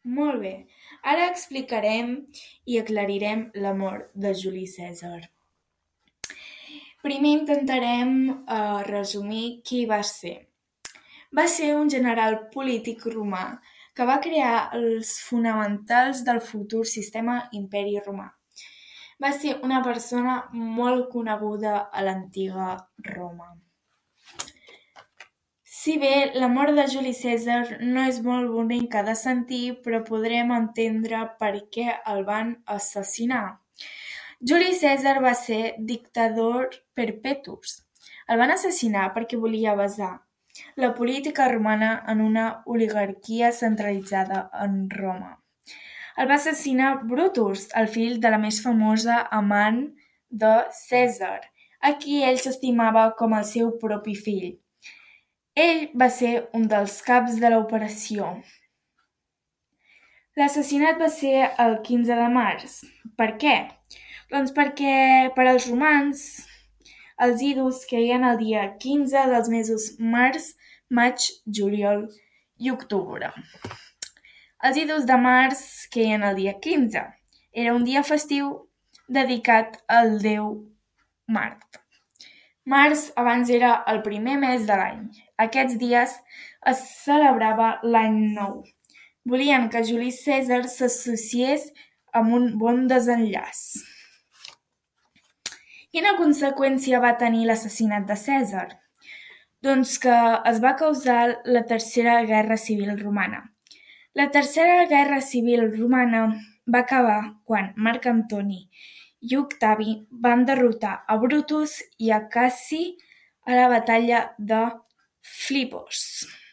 Molt bé, ara explicarem i aclarirem la mort de Juli Cèsar. Primer intentarem resumir qui va ser. Va ser un general polític romà que va crear els fonamentals del futur sistema imperi romà. Va ser una persona molt coneguda a l'antiga Roma. Si bé la mort de Juli Cèsar no és molt bonica de sentir, però podrem entendre per què el van assassinar. Juli Cèsar va ser dictador perpetus. El van assassinar perquè volia basar la política romana en una oligarquia centralitzada en Roma. El va assassinar Brutus, el fill de la més famosa amant de Cèsar, a qui ell s'estimava com el seu propi fill. Ell va ser un dels caps de l'operació. L'assassinat va ser el 15 de març. Per què? Doncs perquè per als romans els idus queien el dia 15 dels mesos març, maig, juliol i octubre. Els idus de març queien el dia 15. Era un dia festiu dedicat al déu Mart. Març abans era el primer mes de l'any. Aquests dies es celebrava l'any nou. Volien que Juli Cèsar s'associés amb un bon desenllaç. Quina conseqüència va tenir l'assassinat de Cèsar? Doncs que es va causar la Tercera Guerra Civil Romana. La Tercera Guerra Civil Romana va acabar quan Marc Antoni i Octavi van derrotar a Brutus i a Cassi a la batalla de Filipos.